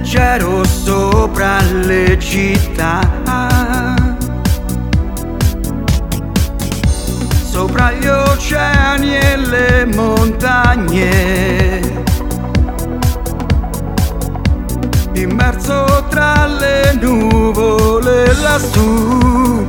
leggero sopra le città, sopra gli oceani e le montagne, immerso tra le nuvole lassù.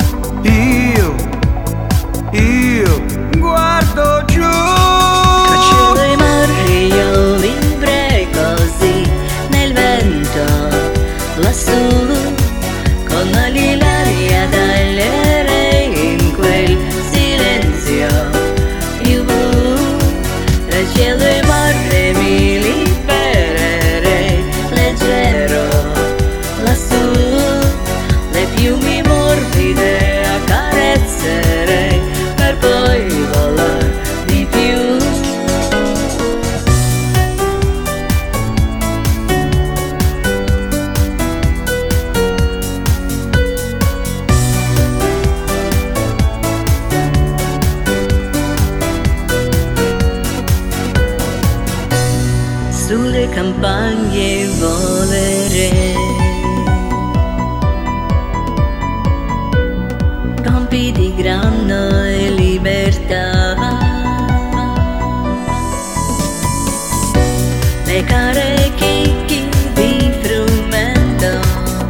Io guardo giù. Tra cielo e mare io vivrei così nel vento lassù, con ali l'aria taglierei in quel silenzio più blu. Tra cielo e mare mi libererei leggero lassù, le piume morbide accarezzerei per poi volar di più. Sulle campagne volerei, campi di grano e libertà, leccare chicchi di frumento,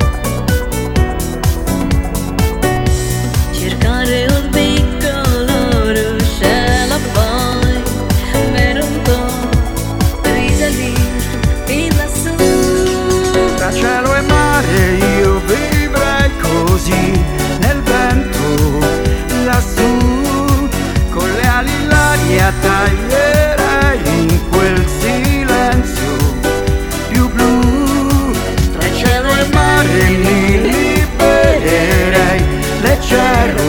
cercare un piccolo ruscello, poi per un po' risalire fin lassù. Tra cielo e mare io vivrei così nel vento lassù, con le ali l'aria taglierei in quel silenzio più blu. Tra cielo e mare mi libererei leggero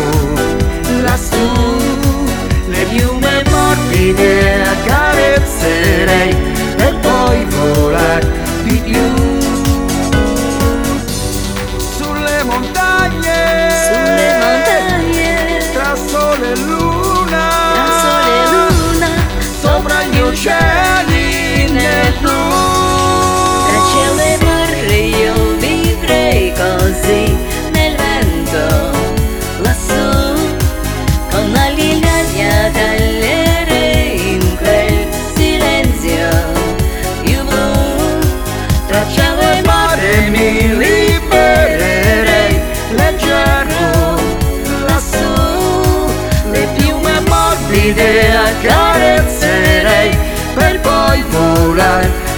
lassù, le piume morbide accarezzerei per poi volar di più. Sulle montagne, tra sole e luna, sopra gli oceani nel blu. Tra cielo e mare io vivrei così nel vento lassù, con ali l'aria taglierei in quel silenzio più blu. Tra cielo e mare mi libererei leggero lassù, le piume morbide accarezzerei per poi volare